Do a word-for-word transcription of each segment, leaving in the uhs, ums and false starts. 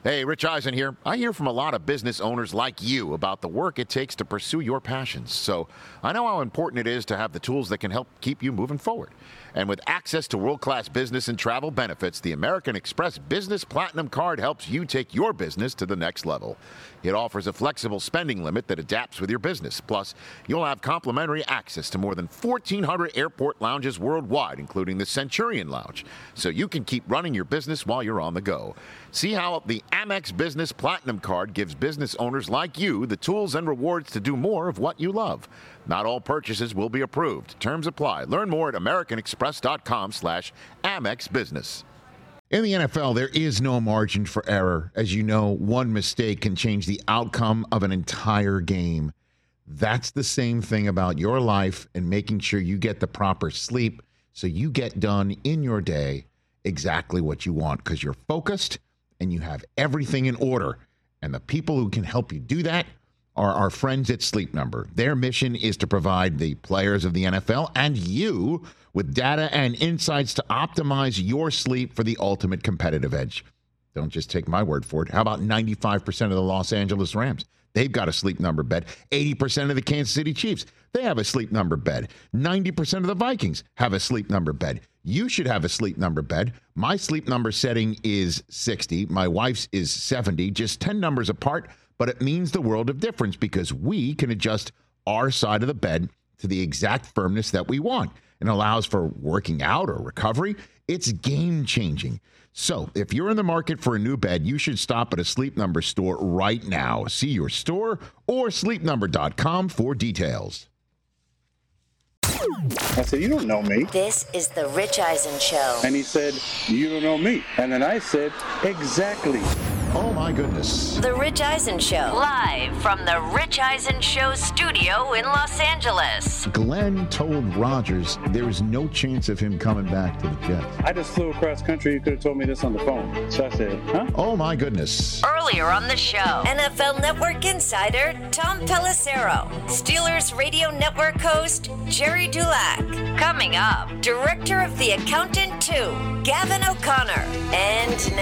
Hey, Rich Eisen here. I hear from a lot of business owners like you about the work it takes to pursue your passions. So I know how important it is to have the tools that can help keep you moving forward. And with access to world-class business and travel benefits, the American Express Business Platinum Card helps you take your business to the next level. It offers a flexible spending limit that adapts with your business. Plus, you'll have complimentary access to more than fourteen hundred airport lounges worldwide, including the Centurion Lounge, so you can keep running your business while you're on the go. See how the Amex Business Platinum Card gives business owners like you the tools and rewards to do more of what you love. Not all purchases will be approved. Terms apply. Learn more at americanexpress.com slash Amex Business. In the N F L, there is no margin for error. As you know, one mistake can change the outcome of an entire game. That's the same thing about your life and making sure you get the proper sleep so you get done in your day exactly what you want, because you're focused and you have everything in order. And the people who can help you do that are our friends at Sleep Number. Their mission is to provide the players of the N F L and you with data and insights to optimize your sleep for the ultimate competitive edge. Don't just take my word for it. How about ninety-five percent of the Los Angeles Rams? They've got a Sleep Number bed. eighty percent of the Kansas City Chiefs, they have a Sleep Number bed. ninety percent of the Vikings have a Sleep Number bed. You should have a Sleep Number bed. My Sleep Number setting is sixty. My wife's is seventy, just ten numbers apart, but it means the world of difference because we can adjust our side of the bed to the exact firmness that we want. And allows for working out or recovery. It's game-changing. So if you're in the market for a new bed, you should stop at a Sleep Number store right now. See your store or sleep number dot com for details. I said, you don't know me. This is the Rich Eisen Show. And he said, you don't know me. And then I said, exactly. Oh, my goodness. The Rich Eisen Show. Live from the Rich Eisen Show studio in Los Angeles. Glenn told Rodgers there was no chance of him coming back to the Jets. I just flew across country. You could have told me this on the phone. So I said, huh? Oh, my goodness. Earlier on the show, N F L Network insider Tom Pelissero. Steelers Radio Network host Jerry Dulac. Coming up, director of The Accountant two, Gavin O'Connor. And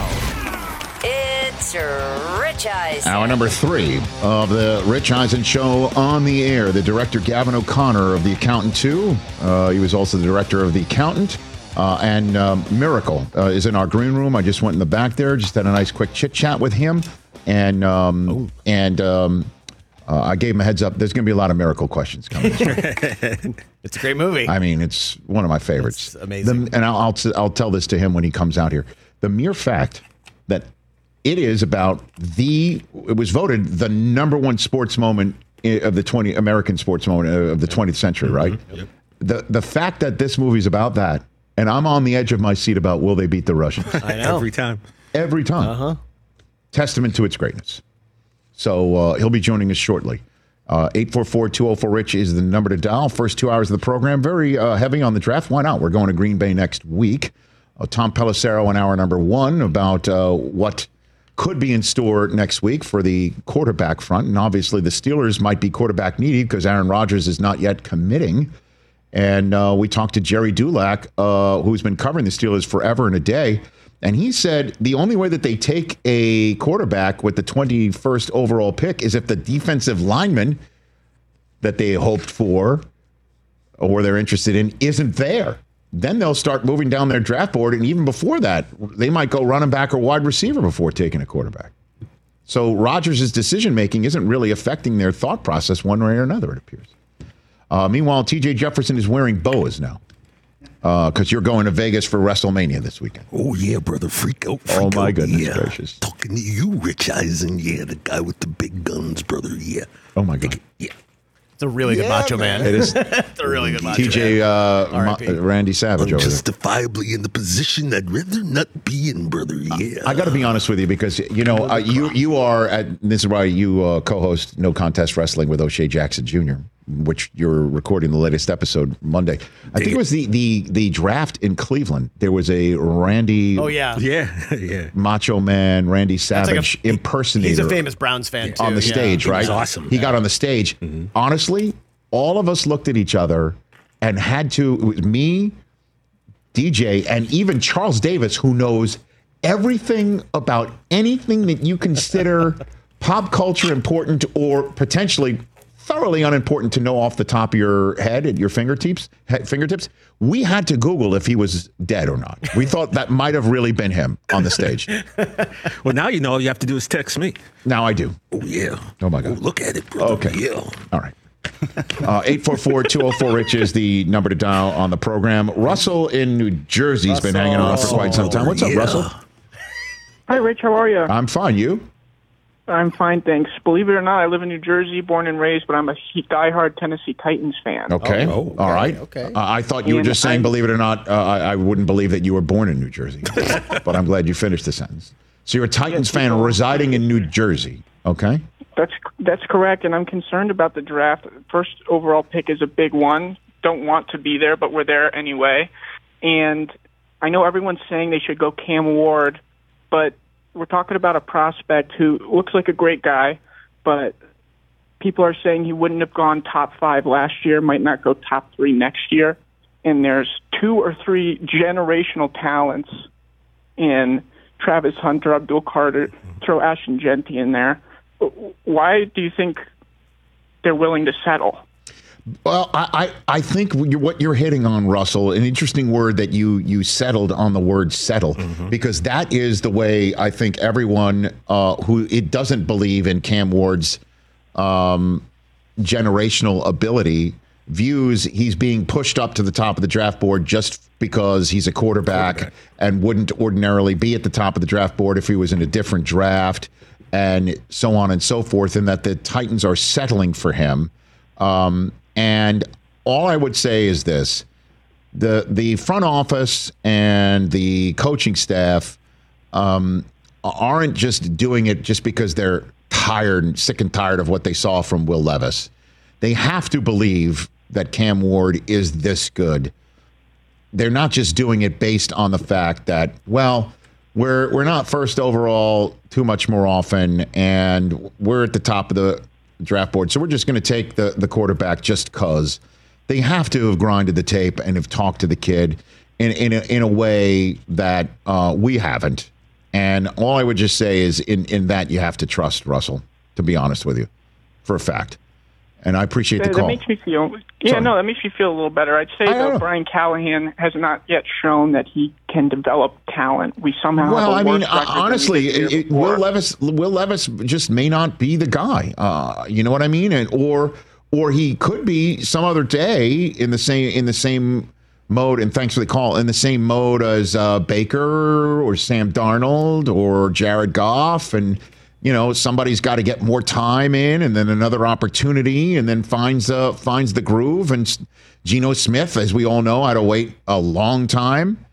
now, it's Rich Eisen. Hour number three of the Rich Eisen Show on the air. The director, Gavin O'Connor of The Accountant two. Uh, he was also the director of The Accountant. Uh, and um, Miracle uh, is in our green room. I just went in the back there, just had a nice quick chit chat with him. And um, and um, uh, I gave him a heads up. There's going to be a lot of Miracle questions coming. It's a great movie. I mean, it's one of my favorites. It's amazing. The, and I'll, I'll I'll tell this to him when he comes out here. The mere fact that it is about the, it was voted the number one sports moment of the twenty American sports moment of the twentieth century, right? Mm-hmm. Yep. The the fact that this movie is about that, and I'm on the edge of my seat about will they beat the Russians? I know. Every time. Every time. Uh-huh. Testament to its greatness. So uh, he'll be joining us shortly. Uh, eight four four, two oh four, RICH is the number to dial. First two hours of the program, very uh, heavy on the draft. Why not? We're going to Green Bay next week. Uh, Tom Pelissero in hour number one about uh, what could be in store next week for the quarterback front. And obviously the Steelers might be quarterback needy because Aaron Rodgers is not yet committing. And uh, we talked to Jerry Dulac, uh, who's been covering the Steelers forever and a day. And he said the only way that they take a quarterback with the twenty-first overall pick is if the defensive lineman that they hoped for or they're interested in isn't there. Then they'll start moving down their draft board. And even before that, they might go running back or wide receiver before taking a quarterback. So Rodgers' decision-making isn't really affecting their thought process one way or another, it appears. Uh, meanwhile, T J Jefferson is wearing boas now. Because uh, you're going to Vegas for WrestleMania this weekend. Oh, yeah, brother. Freak out. Freak oh, my out. goodness yeah. gracious. Talking to you, Rich Eisen. Yeah, the guy with the big guns, brother. Yeah. Oh, my God. Yeah. It's a really good yeah, Macho Man. It is. It's a really good Macho T J Man. uh, Ma- Randy Savage over there. Justifiably in the position I'd rather not be in, brother. Yeah. I got to be honest with you because, you know, uh, you you are, at, this is why you uh, co-host No Contest Wrestling with O'Shea Jackson Junior, which you're recording the latest episode Monday. I think it was the, the, the draft in Cleveland. There was a Randy Oh, yeah. Yeah, yeah. Macho Man, Randy Savage like a- impersonator. He's a famous Browns fan, too. on the yeah. stage, right? was awesome. He got on the stage. Mm-hmm. Honestly, all of us looked at each other and had to, it was me, D J, and even Charles Davis, who knows everything about anything that you consider pop culture important or potentially thoroughly unimportant to know off the top of your head at your fingertips, fingertips. We had to Google if he was dead or not. We thought that might have really been him on the stage. Well, now you know all you have to do is text me. Now I do. Oh, yeah. Oh, my God. Oh, look at it, brother. Okay. Yeah. All right. Uh, eight four four, two oh four, Rich is the number to dial on the program. Russell in New Jersey has been hanging on for quite some time. What's up, Yeah. Russell? Hi, Rich. How are you? I'm fine. You? I'm fine, thanks. Believe it or not, I live in New Jersey, born and raised, but I'm a diehard Tennessee Titans fan. Okay. Oh, okay, All right. okay. Uh, I thought you were And just saying, I- believe it or not, uh, I, I wouldn't believe that you were born in New Jersey. But I'm glad you finished the sentence. So you're a Titans Yes, fan people- residing in New Jersey. Okay. That's that's correct, and I'm concerned about the draft. First overall pick is a big one. Don't want to be there, but we're there anyway. And I know everyone's saying they should go Cam Ward, but we're talking about a prospect who looks like a great guy, but people are saying he wouldn't have gone top five last year, might not go top three next year. And there's two or three generational talents in Travis Hunter, Abdul Carter, throw Ashton Genty in there. Why do you think they're willing to settle? Well, I, I, I think you're, what you're hitting on, Russell, an interesting word that you you settled on the word settle, Mm-hmm. because that is the way I think everyone uh, who it doesn't believe in Cam Ward's um, generational ability views he's being pushed up to the top of the draft board just because he's a quarterback, quarterback and wouldn't ordinarily be at the top of the draft board if he was in a different draft, and so on and so forth, and that the Titans are settling for him. Um, and all I would say is this: the the front office and the coaching staff um, aren't just doing it just because they're tired and sick and tired of what they saw from Will Levis. They have to believe that Cam Ward is this good. They're not just doing it based on the fact that, well, we're we're not first overall too much more often, and we're at the top of the draft board, so we're just going to take the, the quarterback just because. They have to have grinded the tape and have talked to the kid in in a, in a way that uh, we haven't. And all I would just say is in, in that you have to trust Russell, to be honest with you, for a fact. And I appreciate the that, call. That makes me feel, yeah, Sorry. no, that makes me feel a little better. I'd say, I don't though, know. Brian Callahan has not yet shown that he can develop talent. We somehow Well, I have a mean, worse record than we honestly, did the year it, it, before. Will Levis, Will Levis just may not be the guy. Uh, you know what I mean? And or or he could be some other day in the same in the same mode. And thanks for the call. In the same mode as uh, Baker or Sam Darnold or Jared Goff, and you know somebody's got to get more time in, and then another opportunity, and then finds uh, finds the groove. And Geno Smith, as we all know, had to wait a long time.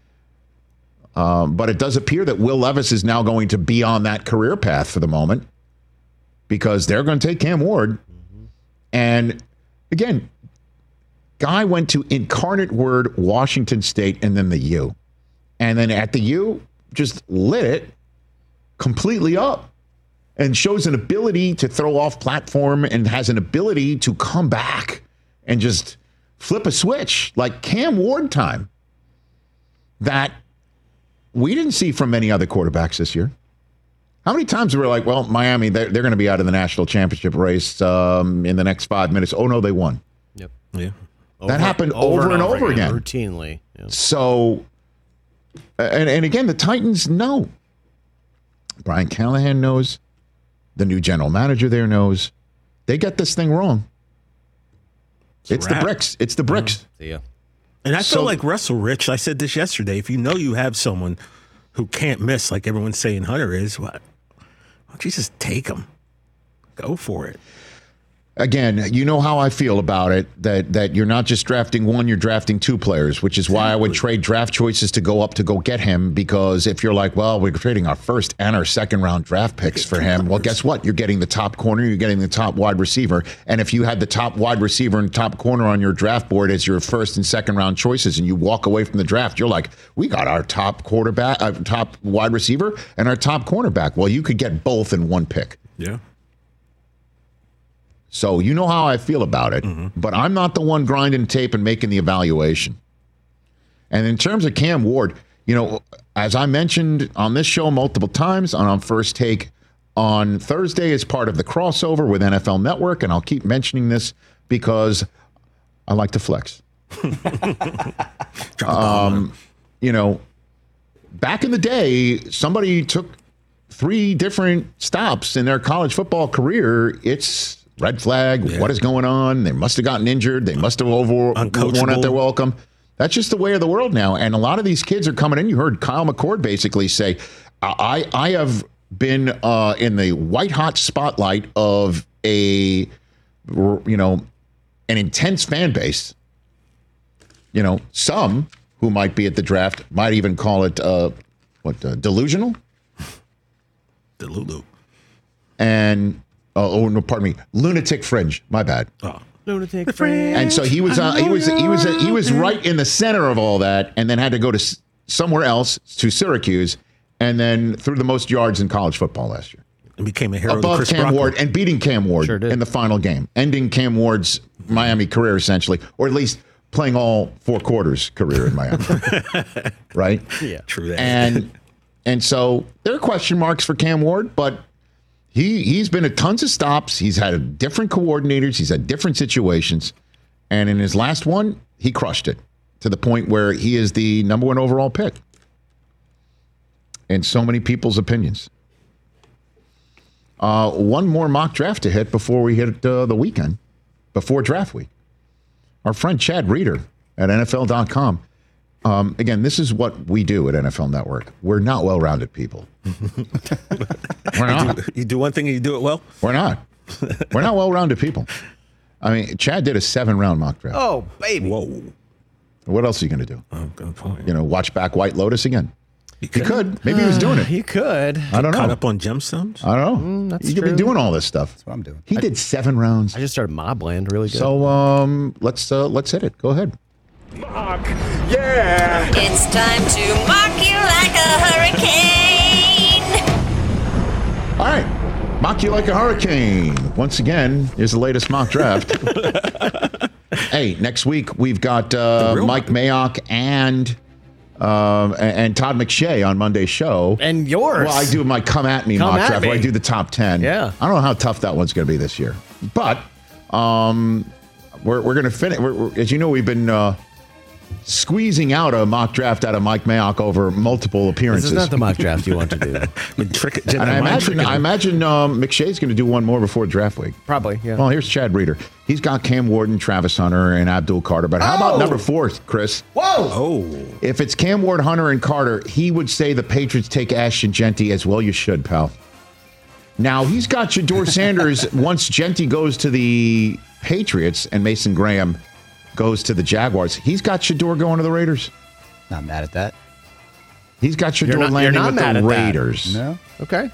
Um, but it does appear that Will Levis is now going to be on that career path for the moment because they're going to take Cam Ward. Mm-hmm. And again, guy went to Incarnate Word, Washington State, and then the U. And then at the U, just lit it completely up and shows an ability to throw off platform and has an ability to come back and just flip a switch like Cam Ward time that we didn't see from many other quarterbacks this year. How many times were we like, well, Miami, they're, they're going to be out of the national championship race um, in the next five minutes. Oh, no, they won. Yep. Yeah. That happened over and over again. Routinely. Yeah. So, and, and again, the Titans know. Brian Callahan knows. The new general manager there knows. They got this thing wrong. It's, It's a the wrap. bricks. It's the bricks. See ya. And I So- feel like Russell, Rich, I said this yesterday, if you know you have someone who can't miss like everyone's saying Hunter is, what? Why don't you just take him? Go for it. Again, you know how I feel about it, that that you're not just drafting one, you're drafting two players, which is why I would trade draft choices to go up to go get him, because if you're like, well, we're trading our first and our second round draft picks for him, well, guess what? You're getting the top corner, you're getting the top wide receiver, and if you had the top wide receiver and top corner on your draft board as your first and second round choices and you walk away from the draft, you're like, we got our top quarterback, uh, top wide receiver and our top cornerback. Well, you could get both in one pick. Yeah. So you know how I feel about it, mm-hmm. but I'm not the one grinding tape and making the evaluation. And in terms of Cam Ward, you know, as I mentioned on this show multiple times, and on First Take on Thursday as part of the crossover with N F L Network, and I'll keep mentioning this because I like to flex. um, you know, back in the day, somebody took three different stops in their college football career. It's red flag. Yeah. What is going on? They must have gotten injured. They must have over worn out their welcome. That's just the way of the world now. And a lot of these kids are coming in. You heard Kyle McCord basically say, I, I have been uh, in the white hot spotlight of a, you know, an intense fan base. You know, some who might be at the draft might even call it, uh, what, uh, delusional? Delulu. And, oh, oh, no, pardon me, lunatic fringe. My bad. Oh. Lunatic fringe. And so he was, uh, he was, he was, uh, he was right in the center of all that, and then had to go to s- somewhere else, to Syracuse, and then threw the most yards in college football last year. And became a hero above Chris Cam Brockman. Ward and beating Cam Ward Sure did. in the final game, ending Cam Ward's Miami career essentially, or at least playing all four quarters career in Miami. Right? Yeah. True that. And and so there are question marks for Cam Ward, but he he's been at tons of stops. He's had different coordinators. He's had different situations, and in his last one, he crushed it to the point where he is the number one overall pick in so many people's opinions. Uh, one more mock draft to hit before we hit uh, the weekend, before draft week. Our friend Chad Reeder at N F L dot com. Um, again, this is what we do at N F L Network. We're not well-rounded people. We're not. You do one thing and you do it well? We're not. We're not well-rounded people. I mean, Chad did a seven-round mock draft. Oh, baby. Whoa. What else are you going to do? Oh, good point. You know, watch back White Lotus again? He He could. Maybe he was doing it. He could. I don't know. Caught up on gemstones? I don't know. Mm, that's you could be true. doing all this stuff. That's what I'm doing. He did seven rounds. I just started Mobland really good. So um, let's uh, let's hit it. Go ahead. Mock. Yeah. It's time to mock you like a hurricane. All right. Mock you like a hurricane. Once again, here's the latest mock draft. Hey, next week we've got uh, Mike Mayock and um, and, and Todd McShay on Monday's show. And yours. Well, I do my come at me Come mock at draft where I me. do the top ten. Yeah. I don't know how tough that one's going to be this year, but um, we're we're going to finish. We're, we're, as you know, we've been uh, squeezing out a mock draft out of Mike Mayock over multiple This appearances. is not the mock draft you want to do. Been trick- and I imagine I imagine um, McShay's going to do one more before draft week. Probably, yeah. Well, here's Chad Reeder. He's got Cam Ward and Travis Hunter and Abdul Carter. But how about Oh! number four, Chris? Whoa! Oh. If it's Cam Ward, Hunter, and Carter, he would say the Patriots take Ashton Genty as well. You should, pal. Now, he's got Shador Sanders once Genty goes to the Patriots and Mason Graham goes to the Jaguars. He's got Shador going to the Raiders. Not mad at that. He's got Shador You're not- landing you're not with mad the at that. Raiders. No. Okay.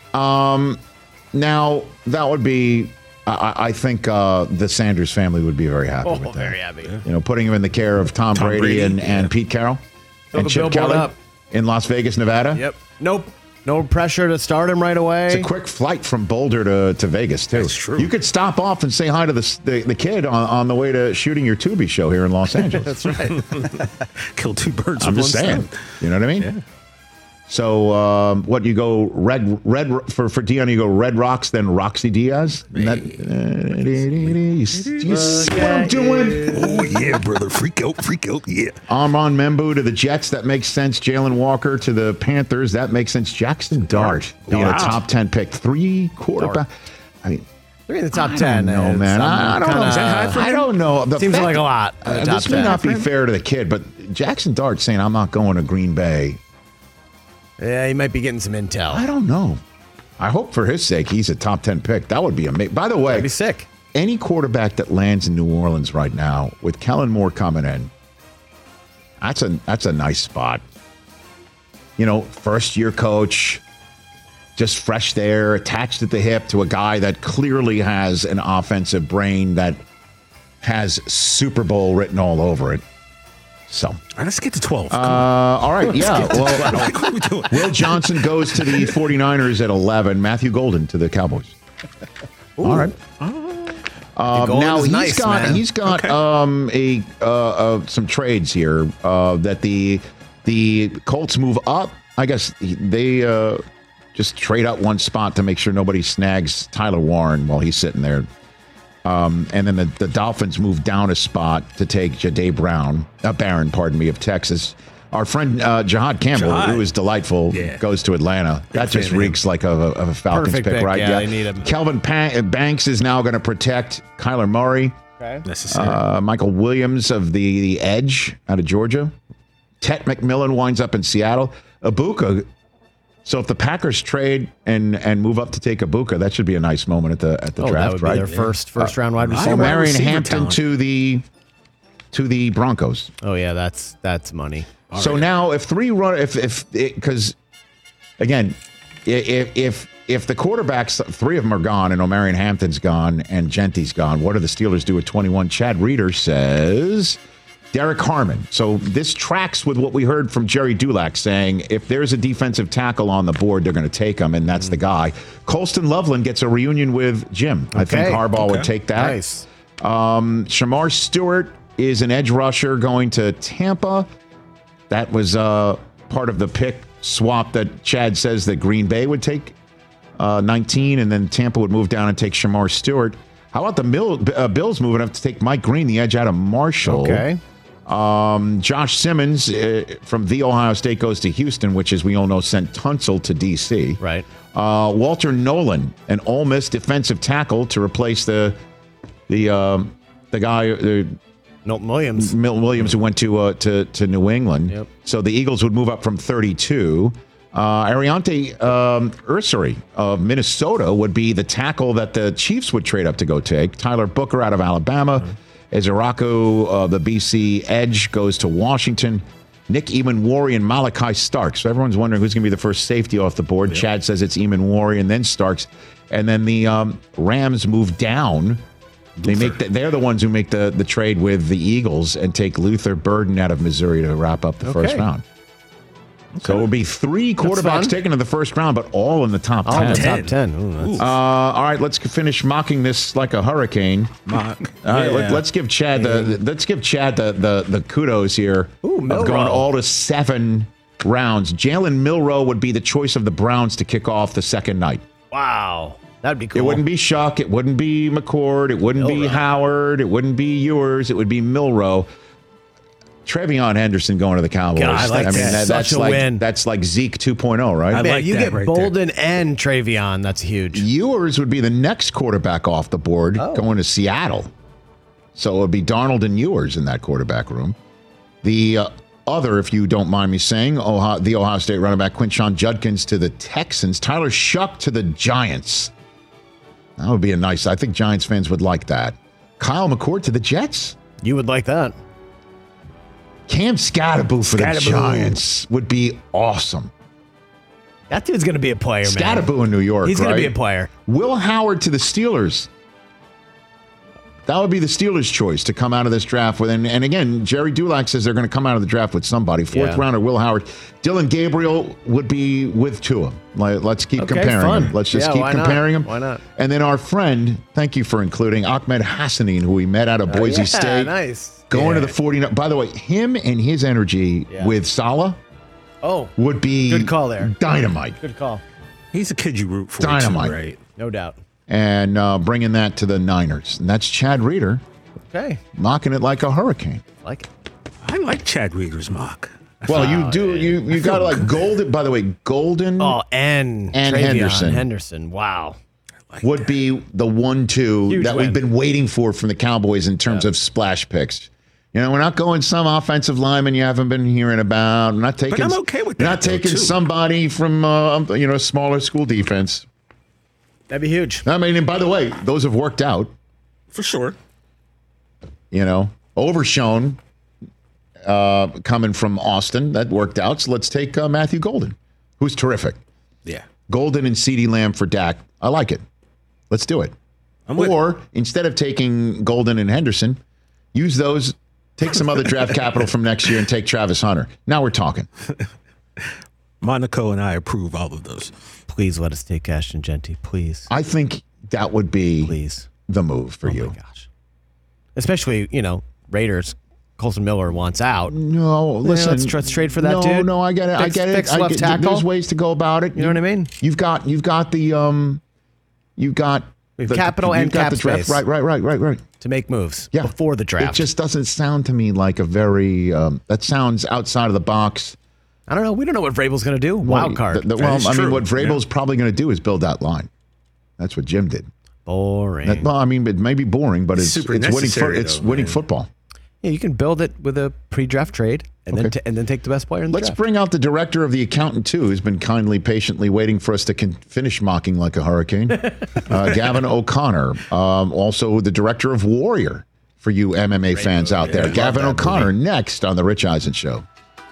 Now, that would be, I, I think uh, the Sanders family would be very happy Oh, with that. very happy. You know, putting him in the care of Tom, Tom Brady, Brady, and, yeah. and Pete Carroll Fill and the Chip billboard Kelly up. in Las Vegas, Nevada. Yep. Nope. No pressure to start him right away. It's a quick flight from Boulder to, to Vegas, too. That's true. You could stop off and say hi to the, the, the kid on, on the way to shooting your Tubi show here in Los Angeles. That's right. Kill two birds I'm with just one saying. stone. You know what I mean? Yeah. So, um, what, you go red, red for, for Dion, you go Red Rocks, then Roxy Diaz? And that, uh, you, you see what I'm doing? Oh, yeah, brother. Freak out, freak out, yeah. Amon Membu to the Jets, that makes sense. Jalen Walker to the Panthers, that makes sense. Jackson Dart being a Dart. top ten pick. Three quarterback. I mean, Three in the top I ten. don't know, is, man. um, I, I don't kinda- know. Is that high for I him? don't know. The Seems fact- like a lot. in the Uh, top this may ten. not be fair to the kid, but Jackson Dart saying, I'm not going to Green Bay. Yeah, he might be getting some intel. I don't know. I hope for his sake he's a top ten pick. That would be amazing. By the way, That'd be sick. any quarterback that lands in New Orleans right now with Kellen Moore coming in, that's a that's a nice spot. You know, first year coach, just fresh there, attached at the hip to a guy that clearly has an offensive brain that has Super Bowl written all over it. So, All right, let's get to twelve. uh, all right, yeah. Well, what are we doing? Will Johnson goes to the 49ers at eleven. Matthew Golden to the Cowboys. All right. Um, Golden now is he's nice, got man. he's got um, a uh, uh, some trades here uh, that the The Colts move up. I guess they uh, just trade up one spot to make sure nobody snags Tyler Warren while he's sitting there. Um, and then the, the Dolphins move down a spot to take Jahdae Brown, uh, Barron, pardon me, of Texas. Our friend uh, Jihad Campbell, Jihad. who is delightful, Yeah. goes to Atlanta. That just fan of reeks like a, of a Falcons Perfect pick, pick, right? yeah, they need him. Kelvin pa- Banks is now going to protect Kyler Murray. Okay. Necessary. Uh, Michael Williams of the, the Edge out of Georgia. Tet McMillan winds up in Seattle. Ibuka. So if the Packers trade and and move up to take Ibuka, that should be a nice moment at the at the Oh, draft, that would right? be their first first round wide I receiver. So wide Marion receiver Hampton talent. to the to the Broncos. Oh yeah, that's that's money. So now, if three run, if if because again, i- if if if the quarterbacks, three of them are gone, and Omarion Hampton's gone, and Genty's gone, what do the Steelers do at twenty-one? Chad Reeder says Derek Harmon. So this tracks with what we heard from Jerry Dulac saying, if there's a defensive tackle on the board, they're going to take him, and that's the guy. Colston Loveland gets a reunion with Jim. I think Okay. Harbaugh would Okay. take that. Nice. Um, Shamar Stewart is an edge rusher going to Tampa. That was uh, part of the pick swap that Chad says that Green Bay would take uh, nineteen, and then Tampa would move down and take Shamar Stewart. How about the Mill, uh, Bills moving up to take Mike Green, the edge out of Marshall? Okay. Um, Josh Simmons uh, from the Ohio State goes to Houston, which, as we all know, sent Tunsil to D C. Right. Uh, Walter Nolan, an Ole Miss defensive tackle to replace the the um, the guy. Uh, Milton Williams. Milton Williams, who went to uh, to to New England. Yep. So the Eagles would move up from thirty-two. Uh, Ariante um, Ursary of Minnesota would be the tackle that the Chiefs would trade up to go take. Tyler Booker out of Alabama. Mm-hmm. Ezeraku, uh, the B C edge, goes to Washington. Nick Eamon-Wari and Malachi Starks. So everyone's wondering who's going to be the first safety off the board. Yep. Chad says it's Eamon-Wari and then Starks. And then the um, Rams move down. They make the, they're the ones who make the, the trade with the Eagles and take Luther Burden out of Missouri to wrap up the Okay. first round. So it will be three fun. quarterbacks taken in the first round, but all in the top Oh, ten. the top ten. Ooh, that's- Uh, all right, let's finish mocking this like a hurricane. Mock. All right, Yeah. let, let's give Chad the let's give Chad the the, the kudos here Ooh, of Milroe. going all to seven rounds. Jalen Milroe would be the choice of the Browns to kick off the second night. wow. That'd be cool. It wouldn't be Shuck. It wouldn't be McCord. It wouldn't be Milroe. Howard. It wouldn't be yours. It would be Milroe. Trevion Henderson going to the Cowboys. God, I like that. that's Such a like win. that's like Zeke two point oh, right? I Man, like you that get right there. Bolden and Travion. That's huge. Yours would be the next quarterback off the board Oh. going to Seattle. So it would be Darnold and Ewers in that quarterback room. The uh, other, if you don't mind me saying, Ohio, the Ohio State running back Quinshon Judkins to the Texans. Tyler Shuck to the Giants. That would be a nice, I think Giants fans would like that. Kyle McCord to the Jets. You would like that. Cam Scatterboo for the Scatterboo. Giants would be awesome. That dude's going to be a player, man. Scatterboo in New York, He's right? going to be a player. Will Howard to the Steelers. That would be the Steelers' choice to come out of this draft with. And, and again, Jerry Dulac says they're going to come out of the draft with somebody. Fourth Yeah. rounder, Will Howard. Dylan Gabriel would be with Tua. Like, let's keep Okay, comparing fun. them. Let's just Yeah, keep why not? comparing them. Why not? And then our friend, thank you for including Ahmed Hassanin, who we met out of Boise yeah, State. nice. Going Yeah. to the forty-nine. By the way, him and his energy Yeah. with Salah Oh, would be Good call there. dynamite. good call. He's a kid you root for. Dynamite. Too, right? No doubt. And uh, bringing that to the Niners. And that's Chad Reeder Okay. knocking it like a hurricane. Like it. I like Chad Reeder's mock. Well, you do. You you got to like Golden. By the way, Golden Oh, and, And Travion Henderson. Henderson. Wow. would be the one-two Huge that win. we've been waiting for from the Cowboys in terms of splash picks. You know, we're not going some offensive lineman you haven't been hearing about. We're not taking. I'm okay with we're that, Not though, taking too. somebody from uh, you know a smaller school defense. That'd be huge. I mean, and by the way, those have worked out. For sure. You know, Overshown uh, coming from Austin, that worked out. So let's take uh, Matthew Golden, who's terrific. Yeah. Golden and CeeDee Lamb for Dak. I like it. Let's do it. I'm with Or instead of taking Golden and Henderson, use those, take some other draft capital from next year and take Travis Hunter. Now we're talking. Monaco and I approve all of those. Please let us take Ashton Genty. Please. I think that would be Please. the move for Oh you. my gosh. Especially, you know, Raiders Colton Miller wants out. No, listen. Yeah, let's, let's trade for that no, dude. No, no, I get it. Fix, I get it. Fix I left get, tackle. There's ways to go about it. You know what I mean? You've got you've got the um, you've got We have the, capital you've and got cap the draft. space. Right, right, right, right, right. To make moves Yeah. before the draft. It just doesn't sound to me like a very. Um, that sounds outside of the box. I don't know. We don't know what Vrabel's going to do. Wild card. The, the, well, is I mean, true. what Vrabel's Yeah. probably going to do is build that line. That's what Jim did. Boring. That, well, I mean, it may be boring, but it's Super it's winning. necessary, Fo- it's though, winning man. football. Yeah, you can build it with a pre-draft trade and then Okay. t- and then take the best player in the Let's draft. bring out the director of the accountant too, who's been kindly, patiently waiting for us to con- finish mocking like a hurricane. uh, Gavin O'Connor, um, also the director of Warrior for you M M A fans out there. Yeah, I Gavin love that O'Connor next on the Rich Eisen Show.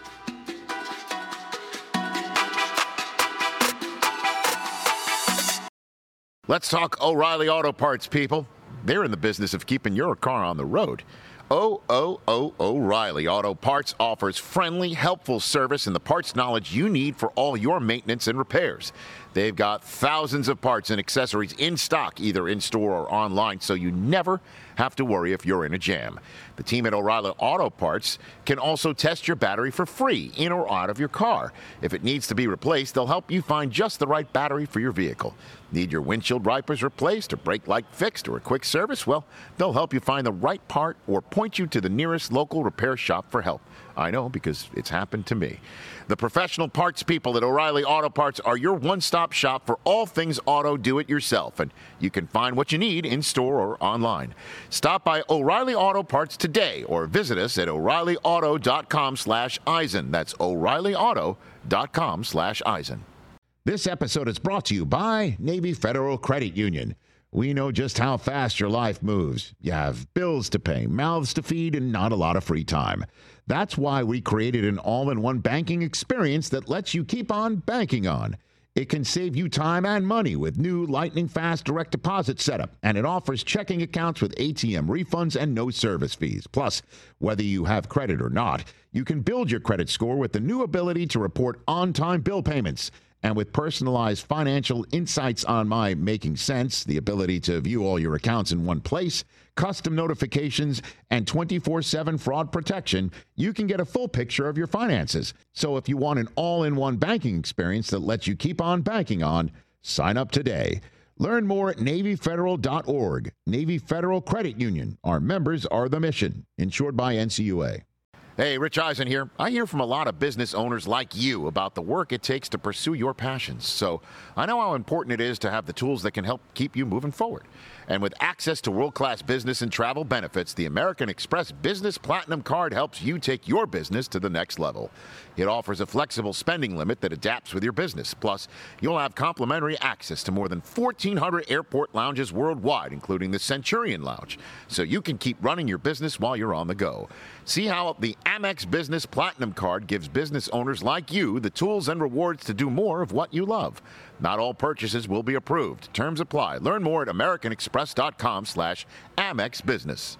Let's talk O'Reilly Auto Parts, people. They're in the business of keeping your car on the road. O O O O'Reilly Auto Parts offers friendly, helpful service and the parts knowledge you need for all your maintenance and repairs. They've got thousands of parts and accessories in stock, either in-store or online, so you never have to worry if you're in a jam. The team at O'Reilly Auto Parts can also test your battery for free, in or out of your car. If it needs to be replaced, they'll help you find just the right battery for your vehicle. Need your windshield wipers replaced or brake light fixed or a quick service? Well, they'll help you find the right part or point you to the nearest local repair shop for help. I know, because it's happened to me. The professional parts people at O'Reilly Auto Parts are your one-stop shop for all things auto do-it-yourself, and you can find what you need in-store or online. Stop by O'Reilly Auto Parts today or visit us at o'reilly auto dot com slash Eisen. That's o'reilly auto dot com slash Eisen. This episode is brought to you by Navy Federal Credit Union. We know just how fast your life moves. You have bills to pay, mouths to feed, and not a lot of free time. That's why we created an all-in-one banking experience that lets you keep on banking on. It can save you time and money with new lightning-fast direct deposit setup, and it offers checking accounts with A T M refunds and no service fees. Plus, whether you have credit or not, you can build your credit score with the new ability to report on-time bill payments. And with personalized financial insights on My Making Sense, the ability to view all your accounts in one place, custom notifications, and twenty-four seven fraud protection, you can get a full picture of your finances. So if you want an all-in-one banking experience that lets you keep on banking on, sign up today. Learn more at Navy Federal dot org. Navy Federal Credit Union. Our members are the mission. Insured by N C U A. Hey, Rich Eisen here. I hear from a lot of business owners like you about the work it takes to pursue your passions. So I know how important it is to have the tools that can help keep you moving forward. And with access to world-class business and travel benefits, the American Express Business Platinum Card helps you take your business to the next level. It offers a flexible spending limit that adapts with your business. Plus, you'll have complimentary access to more than fourteen hundred airport lounges worldwide, including the Centurion Lounge, so you can keep running your business while you're on the go. See how the Amex Business Platinum Card gives business owners like you the tools and rewards to do more of what you love. Not all purchases will be approved. Terms apply. Learn more at american express dot com slash Amex Business.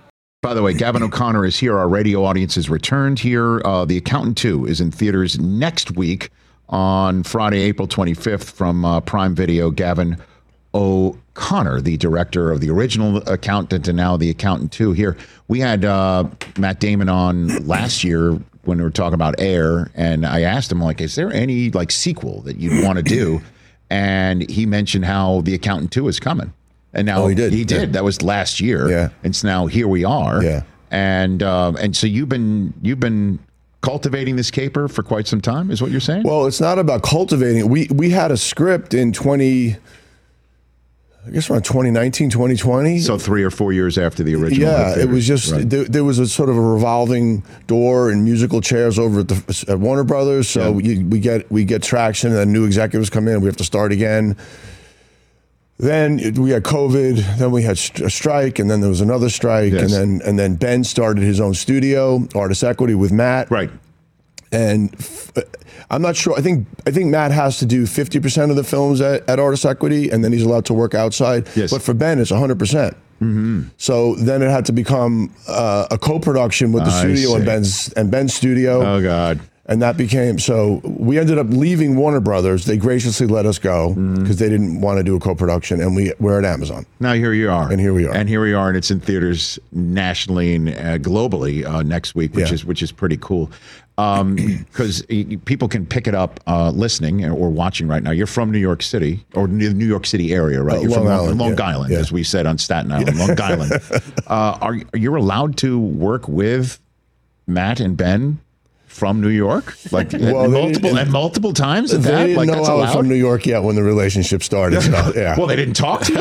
By the way, Gavin O'Connor is here. Our radio audience has returned here. Uh, the Accountant two is in theaters next week on Friday, April twenty-fifth from uh, Prime Video. Gavin O'Connor, the director of the original Accountant and now the Accountant two here. We had uh, Matt Damon on last year when we were talking about Air, and I asked him, like, is there any like sequel that you'd want to do? And he mentioned how the Accountant two is coming. And now Oh, he did. He did. Yeah. That was last year. Yeah. And so now here we are. Yeah. And um, and so you've been you've been cultivating this caper for quite some time, is what you're saying? Well, it's not about cultivating it. We we had a script in twenty, I guess around twenty nineteen, twenty twenty. So three or four years after the original. Yeah, hit it was theaters. just Right. there, there was a sort of a revolving door and musical chairs over at the at Warner Brothers. So Yeah. you, we get we get traction, and then new executives come in. We have to start again. Then it- we had COVID. Then we had st- a strike, and then there was another strike, Yes. and then and then Ben started his own studio, Artist Equity, with Matt. Right. And f- I'm not sure. I think I think Matt has to do fifty percent of the films at, at Artist Equity, and then he's allowed to work outside. Yes. But for Ben, it's one hundred percent. Mm-hmm. So then it had to become uh, a co-production with the I studio and see. Ben's and Ben's studio. Oh God. And that became, so we ended up leaving Warner Brothers. They graciously let us go because Mm-hmm. they didn't want to do a co-production, and we, we're at Amazon. Now here you are, And here we are. and here we are, and it's in theaters nationally and uh, globally uh, next week, which Yeah. is which is pretty cool. Because people can pick it up uh, listening or watching right now. You're from New York City or New New York City area, right? Uh, You're Long from Island, Long yeah. Island, Yeah. as we said on Staten Island, Long Island. Uh, are are you allowed to work with Matt and Ben from New York, like Well, and they multiple didn't- and multiple times? At They that, didn't like know that's I was allowed? from New York yet when the relationship started. So, yeah. Well, they didn't talk to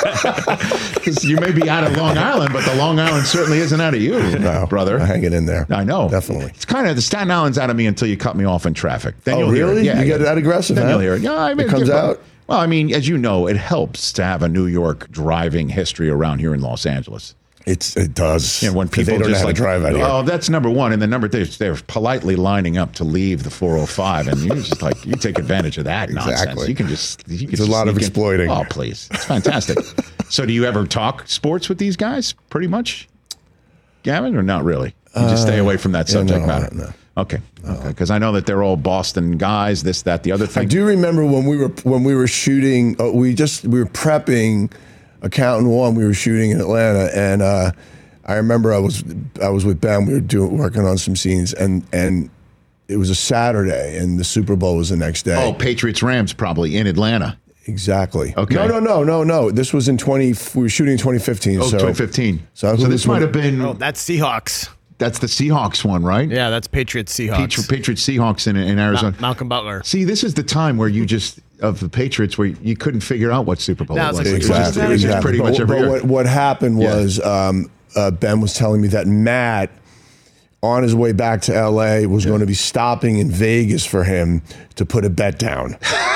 you. Because you may be out of Long Island, but the Long Island certainly isn't out of you, No, brother. I'm hanging in there. I know. Definitely. It's kind of the Staten Island's out of me until you cut me off in traffic. Then Oh, you'll hear really? it. Yeah, You get yeah. that aggressive, Then huh? you'll hear it. Yeah, I mean, It comes yeah, but- out? Well, I mean, as you know, it helps to have a New York driving history around here in Los Angeles. It's It does. Yeah, when 'Cause people they don't just know how like to drive out here. Oh, that's number one, and then number two, they're politely lining up to leave the four oh five, and you just like you take advantage of that nonsense. Exactly. You can just you can It's a just lot of sneak in. exploiting. Oh, please, it's fantastic. So, do you ever talk sports with these guys? Pretty much, Gavin, or not really? You just stay away from that yeah, subject no, matter. no. Okay, okay, because I know that they're all Boston guys. This, that, the other I thing. do remember when we were when we were shooting. Uh, we just we were prepping Accountant One. We were shooting in Atlanta, and uh, I remember I was I was with Ben. We were doing working on some scenes, and and it was a Saturday, and the Super Bowl was the next day. Oh, Patriots Rams probably in Atlanta. Exactly. Okay. No, no, no, no, no. This was in twenty. We were shooting in twenty fifteen. Oh, so, twenty fifteen. So, So who this was might one- have been. Oh, that's Seahawks. That's the Seahawks one, right? Yeah, that's Patriots Seahawks. Patri- Patriots Seahawks in, in Arizona. Ma- Malcolm Butler. See, this is the time where you just of the Patriots where you couldn't figure out what Super Bowl No, it it's was. like- It was just, Exactly. it was just exactly. pretty but, much every but year. what, what happened Yeah. was um, uh, Ben was telling me that Matt, on his way back to L A, was going to be stopping in Vegas for him to put a bet down.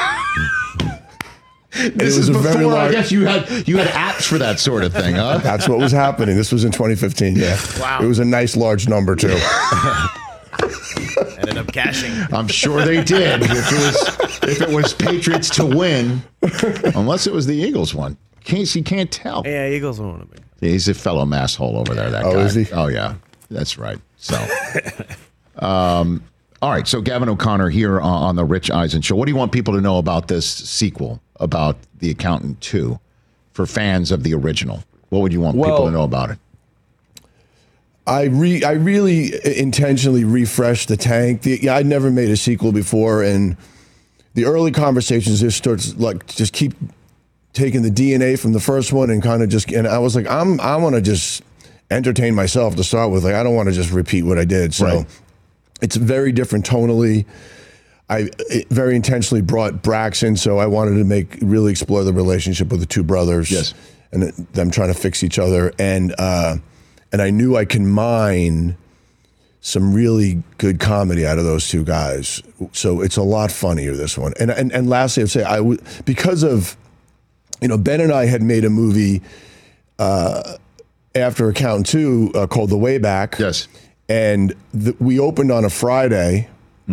This was is a very before I large- guess you had you had apps for that sort of thing, huh? That's what was happening. This was in twenty fifteen. Yeah. Wow. It was a nice large number too. Ended up cashing. I'm sure they did. If it was if it was Patriots to win, unless it was the Eagles one. Can't you can't tell. Yeah, Eagles won't have been. He's a fellow masshole over there. That Oh, guy. is he? Oh yeah, that's right. So, um, all right. So Gavin O'Connor here on, on the Rich Eisen Show. What do you want people to know about this sequel about The Accountant two for fans of the original? What would you want people Well- to know about it? I re I really intentionally refreshed the tank. The, yeah, I'd never made a sequel before, and the early conversations just starts like just keep taking the D N A from the first one and kind of just. And I was like, I'm I want to just entertain myself to start with. Like, I don't want to just repeat what I did. So Right. it's very different tonally. I it very intentionally brought Brax in, so I wanted to make really explore the relationship with the two brothers. Yes. And them trying to fix each other, and uh, and I knew I can mine some really good comedy out of those two guys. So it's a lot funnier, this one. And and and lastly, I'd say I w- because of you know Ben and I had made a movie uh, after Accountant Two uh, called The Way Back. Yes. And th- we opened on a Friday,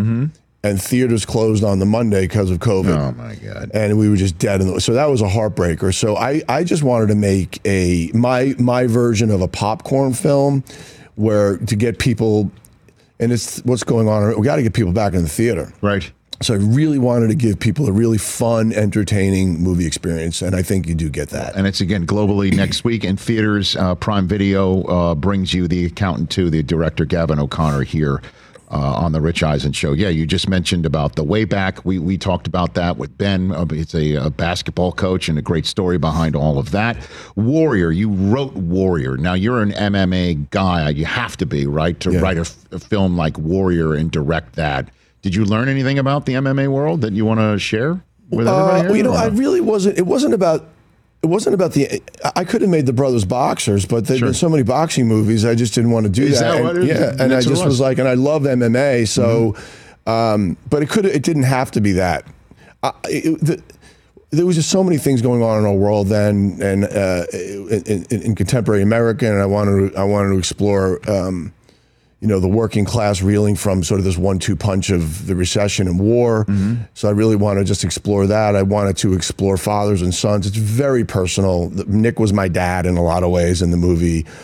and theaters closed on the Monday because of COVID. Oh my God. And we were just dead in the, so that was a heartbreaker. So I, I just wanted to make a my my version of a popcorn film where to get people, and it's what's going on. We got to get people back in the theater. Right. So I really wanted to give people a really fun, entertaining movie experience, and I think you do get that. And it's again globally next week in theaters. Uh, Prime Video uh, brings you The Accountant two, the director Gavin O'Connor here uh, on the Rich Eisen Show. Yeah, you just mentioned about The Way Back. We we talked about that with Ben. Uh, it's a, a basketball coach and a great story behind all of that. Warrior, you wrote Warrior. Now you're an M M A guy. You have to be, right, to Yeah. write a, f- a film like Warrior and direct that. Did you learn anything about the M M A world that you want to share with everybody? Uh, here, well, you know, or I no? really wasn't. It wasn't about. It wasn't about the. I could have made the brothers boxers, but there's Sure. been so many boxing movies. I just didn't want to do Is that. that And- what it is? yeah, and I That's what it just was. was like, and I love M M A, so. Um, but it could. It didn't have to be that. I, it, the, there was just so many things going on in our world then, and uh, in, in, in contemporary America, and I wanted to. I wanted to explore. Um, you know, the working class reeling from sort of this one two punch of the recession and war. So I really want to just explore that. I wanted to explore fathers and sons. It's very personal. Nick was my dad in a lot of ways in the movie.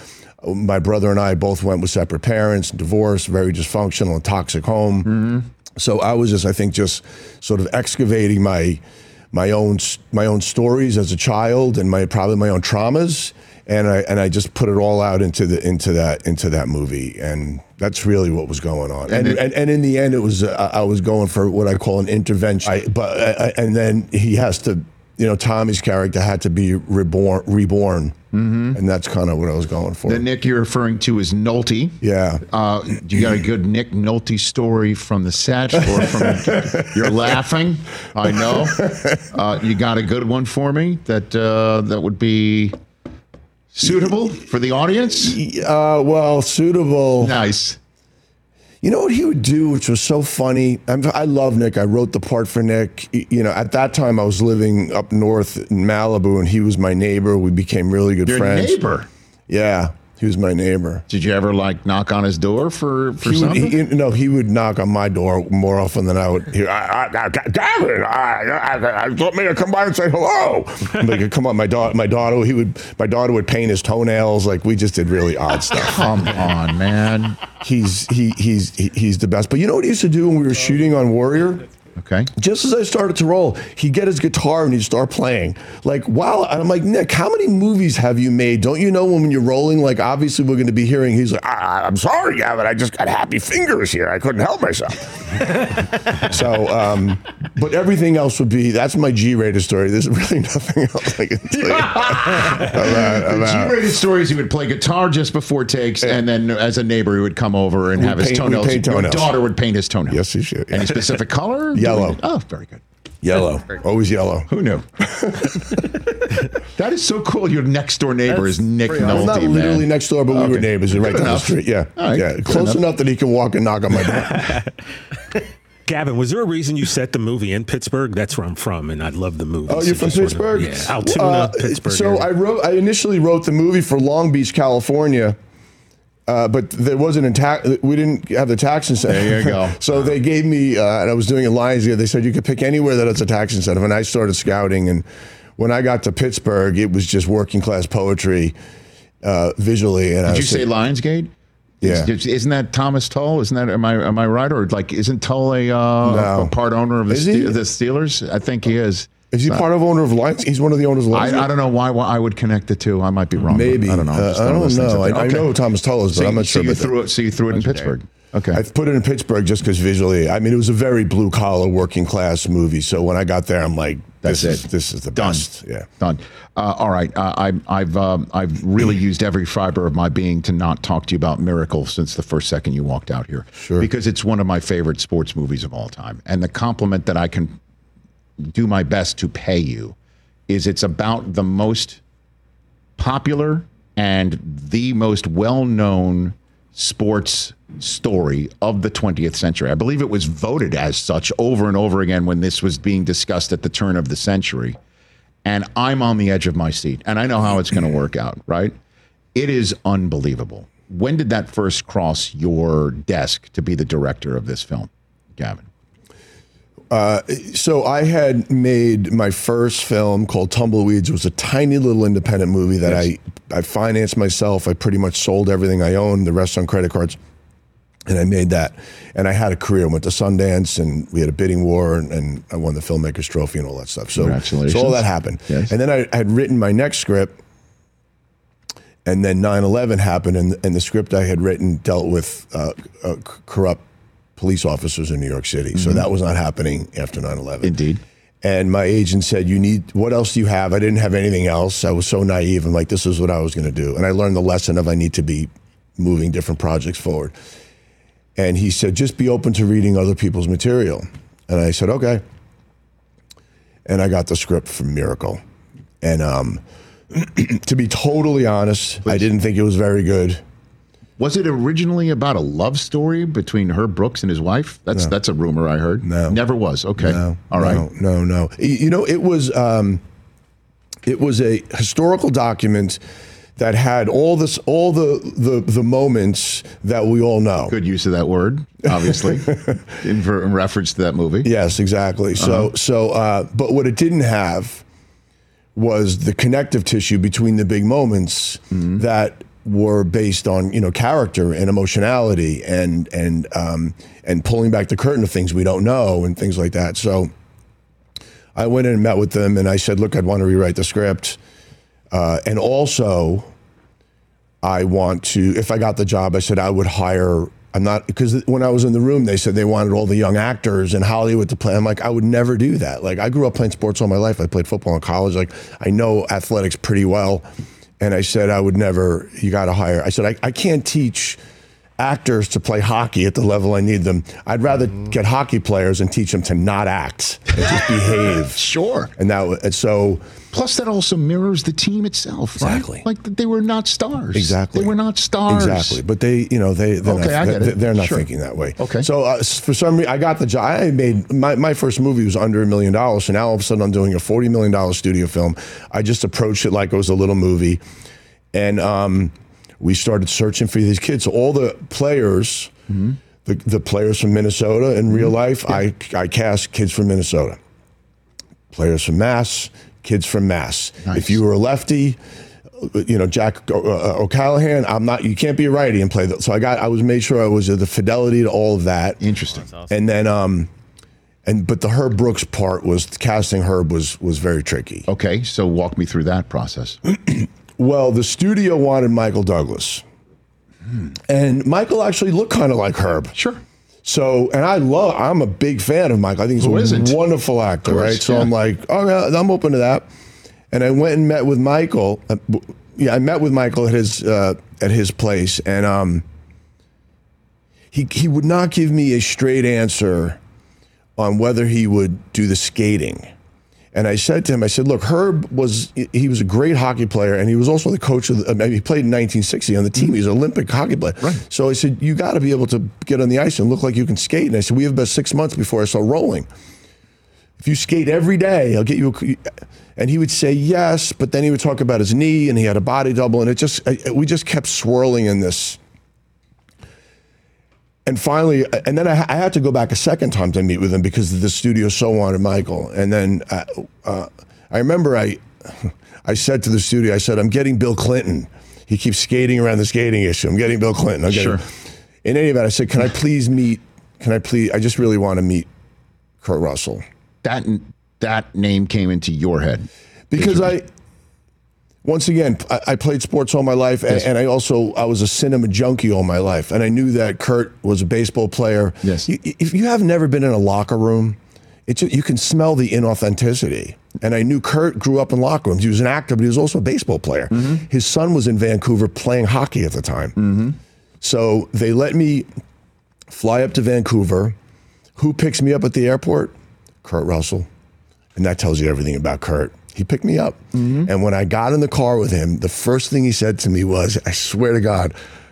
my brother and I both went with separate parents, divorced, very dysfunctional and toxic home. Mm-hmm. So I was just, I think, just sort of excavating my my own my own stories as a child and my probably my own traumas, and I and I just put it all out into the into that into that movie, and that's really what was going on. And and, and, and in the end, it was uh, I was going for what I call an intervention. I, but I, and then he has to, you know, Tommy's character had to be reborn, reborn, Mm-hmm. and that's kind of what I was going for. The Nick you're referring to is Nolte. Yeah. Uh, you got a good Nick Nolte story from the set, or from you're laughing? I know. Uh, you got a good one for me that uh, that would be suitable for the audience? Uh, well, suitable. Nice. You know what he would do, which was so funny? I'm, I love Nick. I wrote the part for Nick. You know, at that time I was living up north in Malibu, and he was my neighbor. We became really good Your friends. neighbor? Yeah, he was my neighbor. Did you ever like knock on his door for, for He would, something? he, no, he would knock on my door more often than I would. He, I, I, I, Gavin, I, I, I want me to come by and say hello. Like, come on, my daughter. My daughter. He would. My daughter would paint his toenails. Like, we just did really odd stuff. Come on, man. He's he he's he, he's the best. But you know what he used to do when we were shooting on Warrior? Okay. Just as I started to roll, he'd get his guitar and he'd start playing. Like, wow. And I'm like, Nick, how many movies have you made? Don't you know when you're rolling, like, obviously we're going to be hearing, he's like, I, I'm sorry, Gavin, I just got happy fingers here. I couldn't help myself. So, um, but everything else would be, that's my G-rated story. There's really nothing else I can tell you about, The about. G-rated stories, he would play guitar just before takes, and then as a neighbor, he would come over and We'd have his paint- we'd toenails. paint toenails. Your daughter would paint his toenails. Yes, he should. Any specific color? Yellow. Oh, very good. Yellow. Always yellow. Who knew? That is so cool. Your next door neighbor That's is Nick pretty I'm Nolte, not man. literally next door, but we Okay. were neighbors. Right Good down enough. the street. Yeah. All right. Yeah. Good Close enough. enough that he can walk and knock on my door. Gavin, was there a reason you set the movie in Pittsburgh? That's where I'm from, and I love the movie. Oh, So you're from just wanna- Pittsburgh? Yeah, Altoona, Uh, Pittsburgh. So area. I wrote. I initially wrote the movie for Long Beach, California, uh, but there wasn't a tax. We didn't have the tax incentive. There you go. So they gave me, uh, and I was doing a Lionsgate. They said you could pick anywhere that it's a tax incentive, and I started scouting. And when I got to Pittsburgh, it was just working class poetry uh, visually. And I Did you was say Lionsgate? Yeah. Is- Isn't that Thomas Tull? Isn't that am I am I right? Or like isn't Tull a, uh, No. a part owner of the, Is he? Ste- the Steelers? I think he is. Is he part of owner of Lions? He's one of the owners of Lions. I, I don't know why, why I would connect the two. I might be wrong. but Maybe. I don't know. Uh, Just I one of don't those things know. out there. I, I know who Thomas Tull is, but So, I'm not so sure. you about threw it. So you threw it in Pittsburgh. Okay. I put it in Pittsburgh just because visually, I mean, it was a very blue collar, working class movie. So when I got there, I'm like, That's this it. is this is the Done. best. Yeah. Done. Uh, all right. Uh, I, I've um, I've really used every fiber of my being to not talk to you about Miracle since the first second you walked out here. Sure. Because it's one of my favorite sports movies of all time, and the compliment that I can do my best to pay you is it's about the most popular and the most well-known sports story of the twentieth century. I believe it was voted as such over and over again when this was being discussed at the turn of the century. And I'm on the edge of my seat, and I know how it's going to work out, right? It is unbelievable. When did that first cross your desk to be the director of this film, Gavin? Uh, so I had made my first film called Tumbleweeds. It was a tiny little independent movie that Yes. I, I financed myself. I pretty much sold everything I owned, the rest on credit cards. And I made that. And I had a career. Went to Sundance, and we had a bidding war, and, and I won the Filmmakers Trophy and all that stuff. So, Congratulations. so all that happened. Yes. And then I, I had written my next script, and then nine eleven happened, and, and the script I had written dealt with uh, uh, c- corrupt police officers in New York City. So that was not happening after nine eleven. Indeed. And my agent said, you need, what else do you have? I didn't have anything else. I was so naive. I'm like, this is what I was going to do. And I learned the lesson of I need to be moving different projects forward. And he said, just be open to reading other people's material. And I said, okay. And I got the script from Miracle. And um, to be totally honest, I didn't think it was very good. Was it originally about a love story between Herb Brooks and his wife? That's that's a rumor I heard. No. Never was. Okay. No, All right. no, no, no. Y- You know, it was um, it was a historical document that had all this, all the the the moments that we all know. Good use of that word, obviously, in, ver- in reference to that movie. Yes, exactly. So, so, uh, but what it didn't have was the connective tissue between the big moments that were based on, you know, character and emotionality and and um, and pulling back the curtain of things we don't know and things like that. So I went in and met with them, and I said, look, I'd want to rewrite the script. Uh, and also, I want to, if I got the job, I said I would hire, I'm not, because when I was in the room, they said they wanted all the young actors in Hollywood to play. I'm like, I would never do that. Like, I grew up playing sports all my life. I played football in college. Like, I know athletics pretty well. And I said, I would never, you got to hire. I said, I, I can't teach actors to play hockey at the level I need them. I'd rather get hockey players and teach them to not act and just behave. Sure. And that, and so. Plus, that also mirrors the team itself, Exactly. right? Like they were not stars. Exactly. They were not stars. Exactly. But they, you know, they, they're Okay, not, I get they, it. they're not Sure. thinking that way. Okay. So uh, for some reason, I got the job. I made, my, my first movie was under a million dollars. So now all of a sudden I'm doing a forty million dollars studio film. I just approached it like it was a little movie. And um, we started searching for these kids. So all the players, mm-hmm. the, the players from Minnesota in mm-hmm. real life, yeah. I, I cast kids from Minnesota. Players from Mass, kids from Mass. Nice. If you were a lefty, you know, Jack uh, O'Callahan, I'm not, you can't be a righty and play that. So I got, I was made sure I was uh, the fidelity to all of that. Interesting. Awesome. And then, um, and, but the Herb Brooks part was, casting Herb was, was very tricky. Okay, so walk me through that process. Well, the studio wanted Michael Douglas. Hmm. And Michael actually looked kind of like Herb. Sure. So, and I love, I'm a big fan of Michael. I think he's Who a isn't? wonderful actor, Of course, right? So yeah. I'm like, oh, yeah, I'm open to that. And I went and met with Michael. Uh, yeah, I met with Michael at his uh, at his place, and um, he he would not give me a straight answer on whether he would do the skating. And I said to him, I said, look, Herb was, he was a great hockey player, and he was also the coach of the, I mean, he played in nineteen sixty on the team. He was an Olympic hockey player. Right. So I said, you got to be able to get on the ice and look like you can skate. And I said, we have about six months before I start rolling. If you skate every day, I'll get you a, and he would say yes, but then he would talk about his knee, and he had a body double, and it just, we just kept swirling in this. And finally, and then I, I had to go back a second time to meet with him because the studio so wanted Michael. And then uh, uh, I remember I, I said to the studio, I said, I'm getting Bill Clinton. He keeps skating around the skating issue. I'm getting Bill Clinton. I'm getting, Sure. In any event, I said, can I please meet, can I please, I just really want to meet Kurt Russell. That that name came into your head. Because I, once again, I, I played sports all my life, and, Yes. and I also, I was a cinema junkie all my life. And I knew that Kurt was a baseball player. Yes. You, if you have never been in a locker room, it's, you can smell the inauthenticity. And I knew Kurt grew up in locker rooms. He was an actor, but he was also a baseball player. Mm-hmm. His son was in Vancouver playing hockey at the time. Mm-hmm. So they let me fly up to Vancouver. Who picks me up at the airport? Kurt Russell. And that tells you everything about Kurt. He picked me up. Mm-hmm. And when I got in the car with him, the first thing he said to me was, I swear to God,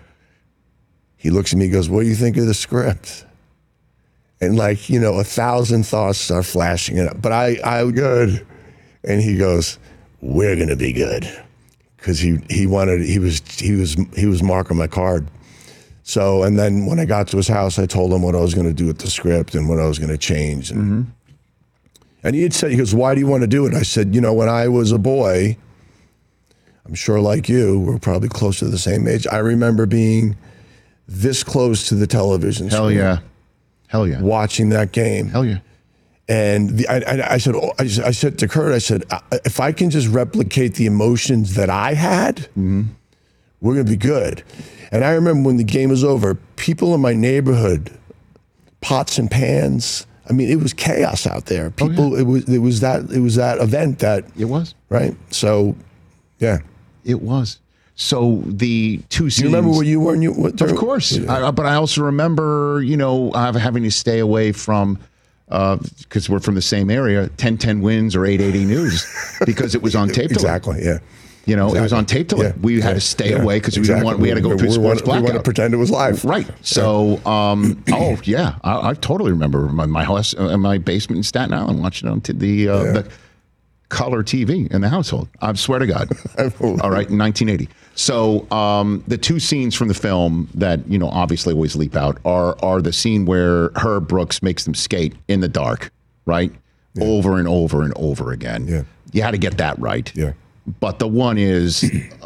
he looks at me and goes, what do you think of the script? And like, you know, a thousand thoughts start flashing in it. But I, I'm good. And he goes, we're going to be good. Because he, he wanted, he was, he was, he was marking my card. So, and then when I got to his house, I told him what I was going to do with the script and what I was going to change. And, mm-hmm. and he had said, he goes, why do you want to do it? I said, you know, when I was a boy, I'm sure like you, we're probably close to the same age. I remember being this close to the television Hell screen. yeah. Hell yeah. Watching that game. Hell yeah. And the, I, I, I said, I, I said to Kurt, I said, if I can just replicate the emotions that I had, mm-hmm. we're going to be good. And I remember when the game was over, people in my neighborhood, pots and pans. I mean, it was chaos out there. People, oh, yeah. it was it was that it was that event that it was right. So, yeah, it was. So the two scenes. You remember where you were? And you, what, of course, yeah. I, but I also remember, you know, having to stay away from. Because uh, we're from the same area, ten ten Wins or eight eighty News, because it was on tape. Exactly, yeah. You know, exactly. it was on tape. To yeah. We had to stay yeah. away because exactly. we didn't want. We had to go we, through we sports want, blackout. We want to pretend it was live, right? So, um, oh yeah, I, I totally remember my, my house, uh, my basement in Staten Island, watching on t- the uh, yeah. the color T V in the household. I swear to God. All right, in nineteen eighty. So um, the two scenes from the film that, you know, obviously always leap out are are the scene where Herb Brooks makes them skate in the dark. Right? Yeah. Over and over and over again. Yeah. You had to get that right. Yeah. But the one is uh,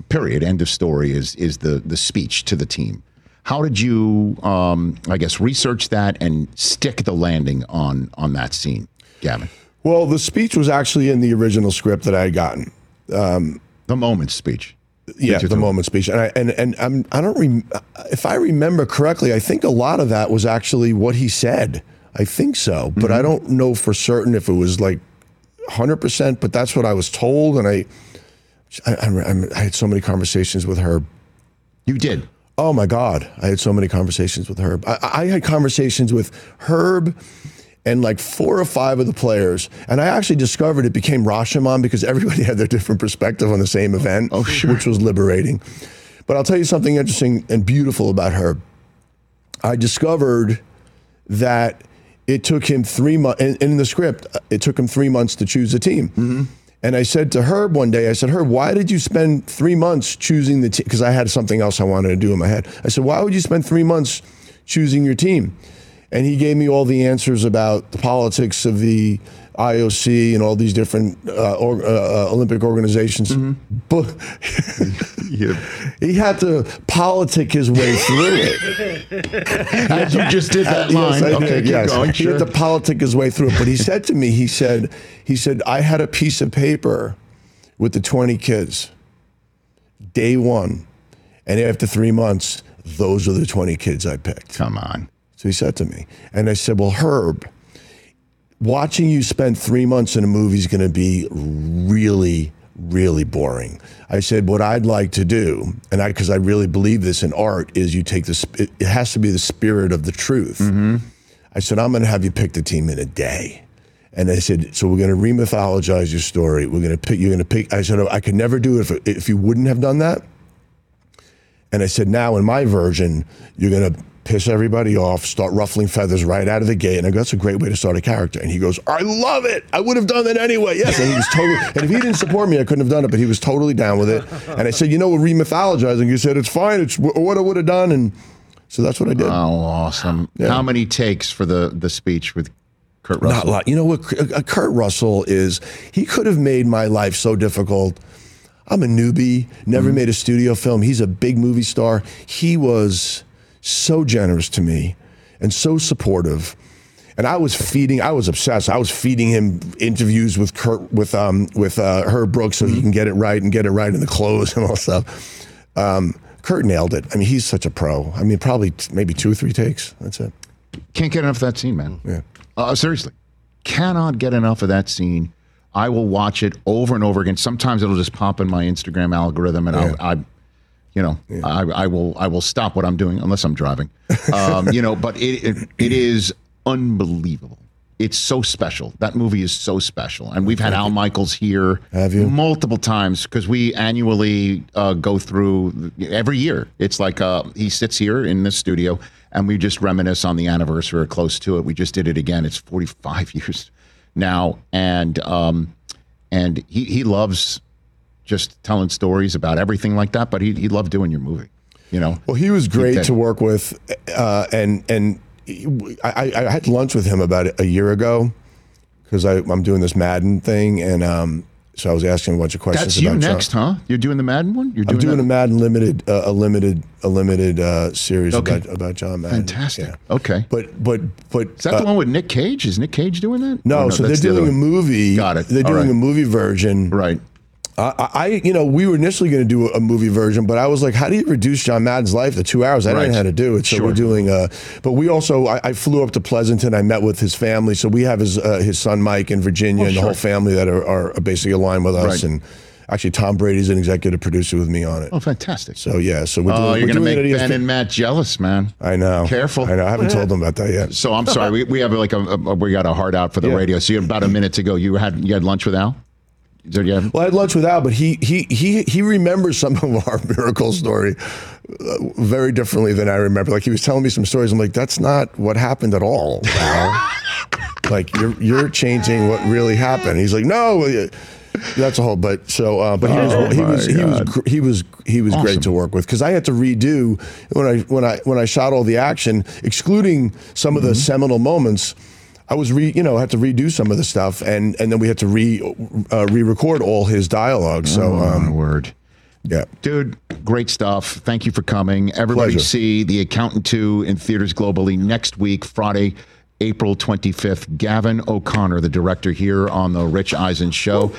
period, end of story, is is the the speech to the team. How did you, um, I guess, research that and stick the landing on on that scene, Gavin? Well, the speech was actually in the original script that I had gotten. Um, the moment speech. Yeah, the moment speech, and I and and I'm, I don't rem- if I remember correctly, I think a lot of that was actually what he said. I think so, but mm-hmm. I don't know for certain if it was like one hundred percent. But that's what I was told, and I, I, I, I had so many conversations with Herb. You did. Oh my God, I had so many conversations with Herb. I, I had conversations with Herb and like four or five of the players. And I actually discovered it became Rashomon because everybody had their different perspective on the same event, oh, sure. which was liberating. But I'll tell you something interesting and beautiful about Herb. I discovered that it took him three months, and in the script, it took him three months to choose a team. Mm-hmm. And I said to Herb one day, I said, Herb, why did you spend three months choosing the team? Because I had something else I wanted to do in my head. I said, why would you spend three months choosing your team? And he gave me all the answers about the politics of the I O C and all these different uh, or, uh, Olympic organizations. Mm-hmm. But yeah. he had to politic his way through it. As you just did that line. Yes, okay, keep yes. going. He Sure. had to politic his way through it. But he said to me, he said, he said, I had a piece of paper with the twenty kids, day one, and after three months, those are the twenty kids I picked. Come on. So he said to me, and I said, well, Herb, watching you spend three months in a movie is going to be really, really boring. I said, what I'd like to do, and I, because I really believe this in art, is you take this, it, it has to be the spirit of the truth. Mm-hmm. I said, I'm going to have you pick the team in a day. And I said, so we're going to remythologize your story. We're going to pick, you're going to pick, I said, I could never do it if, if you wouldn't have done that. And I said, now in my version, you're going to piss everybody off, start ruffling feathers right out of the gate. And I go, that's a great way to start a character. And he goes, I love it. I would have done that anyway. Yes. And he was totally, and if he didn't support me, I couldn't have done it, but he was totally down with it. And I said, you know, we're remythologizing. He said, it's fine. It's what I would have done. And so that's what I did. Oh, awesome. Yeah. How many takes for the, the speech with Kurt Russell? Not a lot. You know what? Kurt Russell is, he could have made my life so difficult. I'm a newbie, never mm-hmm. made a studio film. He's a big movie star. He was so generous to me and so supportive. And I was feeding, I was obsessed. I was feeding him interviews with Kurt, with um, with uh, Herb Brooks so he can get it right and get it right in the clothes and all that stuff. Um, Kurt nailed it. I mean, he's such a pro. I mean, probably t- maybe two or three takes. That's it. Can't get enough of that scene, man. Yeah. Uh, seriously. Cannot get enough of that scene. I will watch it over and over again. Sometimes it'll just pop in my Instagram algorithm and yeah. I'll, I, you know, yeah. I, I will I will stop what I'm doing unless I'm driving. Um, you know, but it, it it is unbelievable. It's so special. That movie is so special. And we've had Al Michaels here Have you? multiple times because we annually uh, go through every year. It's like uh, he sits here in the studio and we just reminisce on the anniversary or close to it. We just did it again. It's forty-five years now. And um, and he, he loves just telling stories about everything like that, but he, he loved doing your movie, you know? Well, he was great to work with. Uh, and, and I, I had lunch with him about a year ago because I'm doing this Madden thing. And um, so I was asking a bunch of questions. That's you about next, John. huh? You're doing the Madden one? You're doing I'm doing that? a Madden limited, uh, a limited, a limited uh, series okay. about, about John Madden. Fantastic. Yeah. Okay. But, but, but. Is that uh, the one with Nick Cage? Is Nick Cage doing that? No, no so they're the doing other a movie. Got it. They're All doing right. a movie version. Right. I, I, you know, we were initially going to do a movie version, but I was like, how do you reduce John Madden's life to two hours? I Right. didn't know how to do it. So Sure. we're doing a, but we also, I, I flew up to Pleasanton. I met with his family. So we have his uh, his son, Mike, in Virginia, Oh, and the sure. whole family that are, are basically aligned with us. Right. And actually, Tom Brady's an executive producer with me on it. Oh, fantastic. So yeah, so we're doing, Oh, you're we're going to doing make it at Ben E S P N. and Matt jealous, man. I know. Careful. I know. I haven't told them about that yet. So I'm sorry. We, we have like a, a we got a heart out for the Yeah. radio. So you about a minute to go. You had you had lunch with Al? Did you have? Well, I had lunch with Al, but he he he he remembers some of our miracle story uh, very differently than I remember. Like he was telling me some stories. I'm like, that's not what happened at all, Al. Like you're you're changing what really happened. He's like, no, that's a whole. But so, uh, but he was Oh, he my was he was God. gr- he was he was Awesome. great to work with because I had to redo when I when I when I shot all the action, excluding some of the Mm-hmm. seminal moments. I was re, you know, had to redo some of the stuff, and and then we had to re uh, re-record all his dialogue. So, Oh, um, my word. Yeah. Dude, great stuff. Thank you for coming. Everybody Pleasure. see The Accountant two in theaters globally next week, Friday, April twenty-fifth. Gavin O'Connor, the director here on The Rich Eisen Show.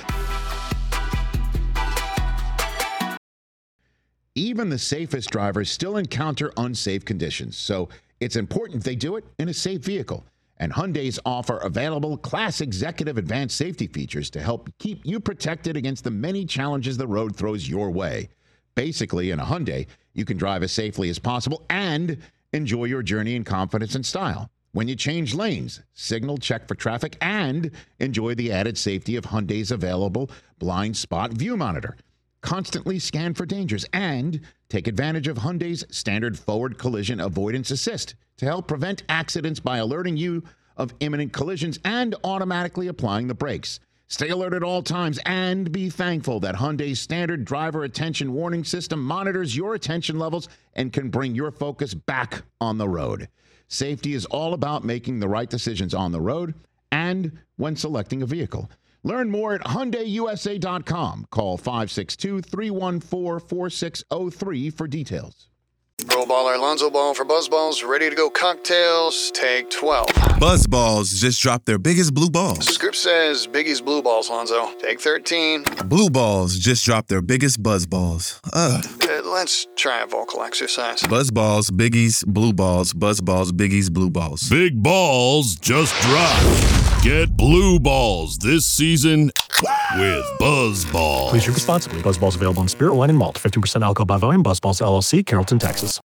Even the safest drivers still encounter unsafe conditions, so it's important they do it in a safe vehicle. And Hyundai's offer available Class Executive Advanced Safety features to help keep you protected against the many challenges the road throws your way. Basically, in a Hyundai, you can drive as safely as possible and enjoy your journey in confidence and style. When you change lanes, signal, check for traffic, and enjoy the added safety of Hyundai's available blind spot view monitor. Constantly scan for dangers and take advantage of Hyundai's standard forward collision avoidance assist to help prevent accidents by alerting you of imminent collisions and automatically applying the brakes. Stay alert at all times and be thankful that Hyundai's standard driver attention warning system monitors your attention levels and can bring your focus back on the road. Safety is all about making the right decisions on the road and when selecting a vehicle. Learn more at Hyundai U S A dot com. Call five six two, three one four, four six zero three for details. Pro baller Alonzo Ball for Buzzballs. Ready to go cocktails. Take twelve. Buzzballs just dropped their biggest blue balls. Script says Biggie's Blue Balls, Lonzo. Take thirteen. Blue balls just dropped their biggest buzzballs. Ugh. Uh, let's try a vocal exercise. Buzzballs, biggies, blue balls, buzzballs, biggies, blue balls. Big balls just dropped. Get blue balls this season with Buzzballs. Please drink responsibly. Buzzballs available in spirit, wine, and malt. fifteen percent alcohol by volume. Buzzballs, L L C, Carrollton, Texas.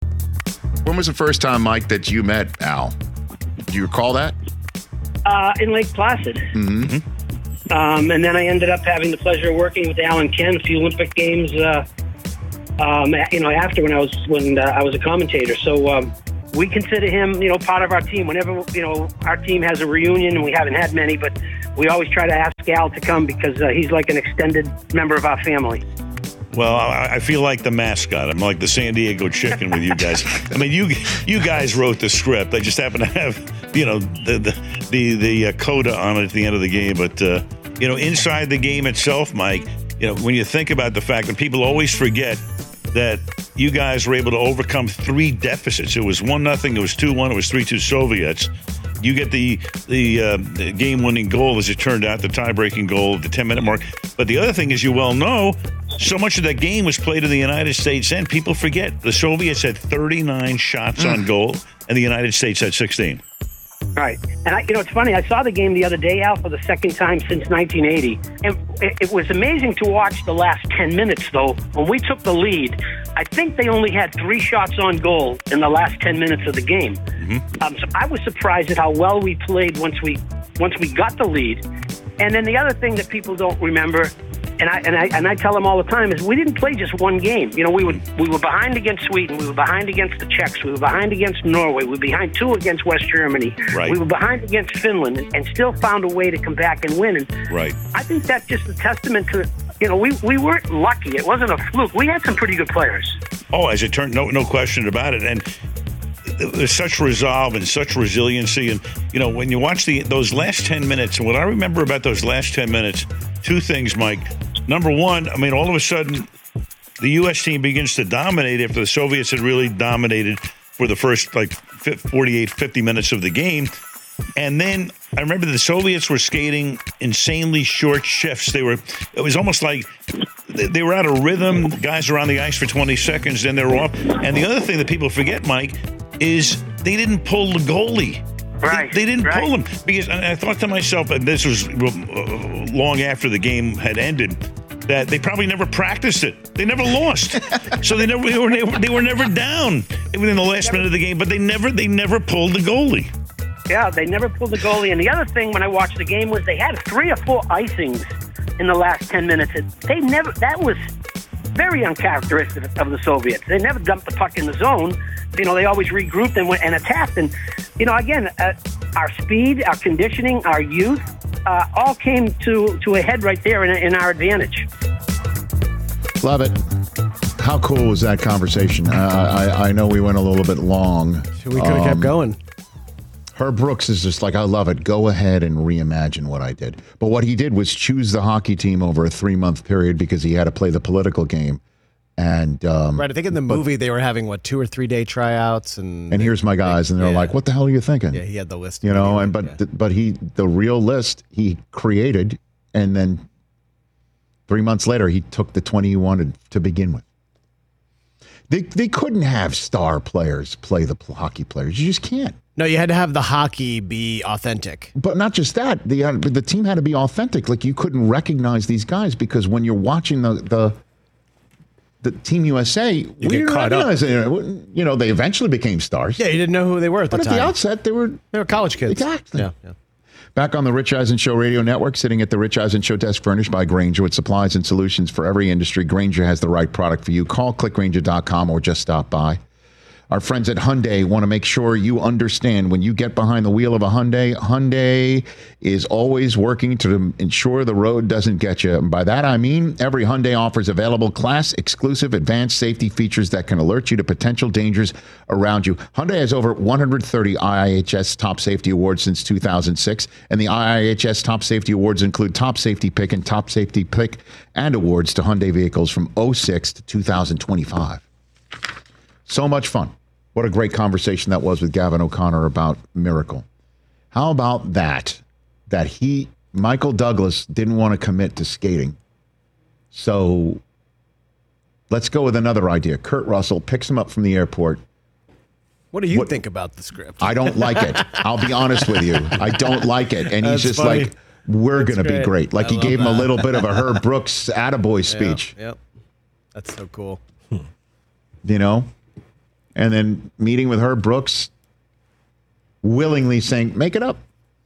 When was the first time, Mike, that you met Al? Do you recall that? Uh, in Lake Placid. Mm-hmm. Um, and then I ended up having the pleasure of working with Al and Ken a few Olympic Games, uh, um, you know, after when I was when uh, I was a commentator. So um, we consider him, you know, part of our team. Whenever, you know, our team has a reunion, and we haven't had many, but we always try to ask Al to come because uh, he's like an extended member of our family. Well, I, I feel like the mascot. I'm like the San Diego Chicken with you guys. I mean, you you guys wrote the script. I just happen to have, you know, the the the, the uh, coda on it at the end of the game. But, uh, you know, inside the game itself, Mike, you know, when you think about the fact that people always forget that you guys were able to overcome three deficits. It was one nothing, it was two one, it was three two Soviets. You get the the, uh, the game-winning goal, as it turned out, the tie-breaking goal at the ten-minute mark. But the other thing, as you well know, so much of that game was played in the United States end. People forget the Soviets had thirty-nine shots on goal, and the United States had sixteen. Right. And, I, you know, it's funny. I saw the game the other day, Al, for the second time since nineteen eighty. And it, it was amazing to watch the last ten minutes, though. When we took the lead, I think they only had three shots on goal in the last ten minutes of the game. Mm-hmm. Um, so I was surprised at how well we played once we once we got the lead. And then the other thing that people don't remember, and I and I and I tell them all the time, is we didn't play just one game. You know, we would we were behind against Sweden, we were behind against the Czechs, we were behind against Norway, we were behind two against West Germany, right. We were behind against Finland, and, and still found a way to come back and win. And right. I think that's just a testament to, you know, we we weren't lucky. It wasn't a fluke. We had some pretty good players. Oh, as it turned, no no question about it. And there's such resolve and such resiliency. And, you know, when you watch the those last ten minutes, and what I remember about those last ten minutes, two things, Mike. Number one, I mean, all of a sudden, the U S team begins to dominate after the Soviets had really dominated for the first, like, forty-eight, fifty minutes of the game. And then I remember the Soviets were skating insanely short shifts. They were, it was almost like they were out of rhythm. Guys were on the ice for twenty seconds, then they were off. And the other thing that people forget, Mike, is they didn't pull the goalie. Right. They, they didn't right. pull him because and I thought to myself, and this was uh, long after the game had ended, that they probably never practiced it. They never lost, so they never they were, they were never down within the last minute of the game. But they never they never pulled the goalie. Yeah, they never pulled the goalie. And the other thing when I watched the game was they had three or four icings in the last ten minutes. They never. That was very uncharacteristic of the Soviets. They never dumped the puck in the zone. You know, they always regrouped and went and attacked. And, you know, again, uh, our speed, our conditioning, our youth, uh, all came to, to a head right there in, in our advantage. Love it. How cool was that conversation? Uh, I, I know we went a little bit long. We could have um, kept going. Herb Brooks is just like, I love it. Go ahead and reimagine what I did. But what he did was choose the hockey team over a three-month period because he had to play the political game. And um, Right, I think in the but- movie they were having, what, two or three day tryouts. And And here's my guys, and they're yeah. like, "What the hell are you thinking?" Yeah, he had the list. You know, and but th- but he the real list he created, and then three months later he took the twenty he wanted to begin with. They they couldn't have star players play the pl- hockey players. You just can't. No, you had to have the hockey be authentic. But not just that, the uh, the team had to be authentic. Like you couldn't recognize these guys because when you're watching the the the Team U S A, we get didn't caught up. recognize it. You know, they eventually became stars. Yeah, you didn't know who they were at But the at time. the outset, they were They were college kids. Exactly. Yeah, yeah. Back on the Rich Eisen Show radio network, sitting at the Rich Eisen Show desk furnished by Granger with supplies and solutions for every industry. Granger has the right product for you. Call click granger dot com or just stop by. Our friends at Hyundai want to make sure you understand when you get behind the wheel of a Hyundai, Hyundai is always working to ensure the road doesn't get you. And by that, I mean every Hyundai offers available class-exclusive advanced safety features that can alert you to potential dangers around you. Hyundai has over one hundred thirty I I H S Top Safety Awards since two thousand six, and the I I H S Top Safety Awards include Top Safety Pick and Top Safety Pick and awards to Hyundai vehicles from oh six to two thousand twenty-five. So much fun. What a great conversation that was with Gavin O'Connor about Miracle. How about that? That he, Michael Douglas, didn't want to commit to skating. So let's go with another idea. Kurt Russell picks him up from the airport. What do you What- think about the script? I don't like it. I'll be honest with you. I don't like it. And he's That's just funny. like, we're going to be great. great. Like I he love gave him a that. little bit of a Herb Brooks attaboy speech. Yep. That's so cool. You know? And then meeting with Herb Brooks, willingly saying, make it up.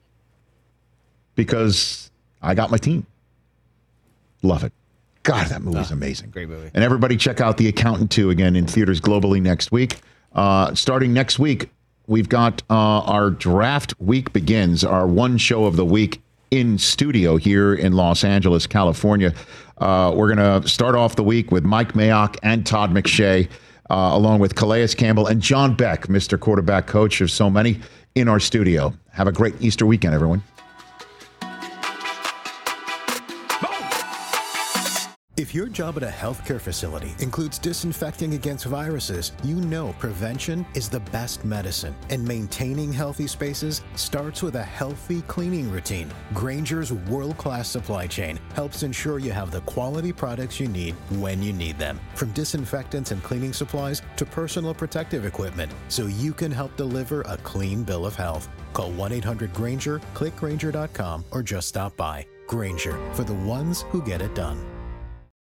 Because I got my team. Love it. God, that movie's amazing. Great movie. And everybody check out The Accountant two again in theaters globally next week. Uh, starting next week, we've got uh, our draft week begins, our one show of the week in studio here in Los Angeles, California. Uh, we're going to start off the week with Mike Mayock and Todd McShay, uh, along with Calais Campbell and John Beck, Mister Quarterback Coach of so many, in our studio. Have a great Easter weekend, everyone. If your job at a healthcare facility includes disinfecting against viruses, you know prevention is the best medicine. And maintaining healthy spaces starts with a healthy cleaning routine. Granger's world-class supply chain helps ensure you have the quality products you need when you need them. From disinfectants and cleaning supplies to personal protective equipment, so you can help deliver a clean bill of health. Call one eight hundred Granger, click granger dot com, or just stop by. Granger, for the ones who get it done.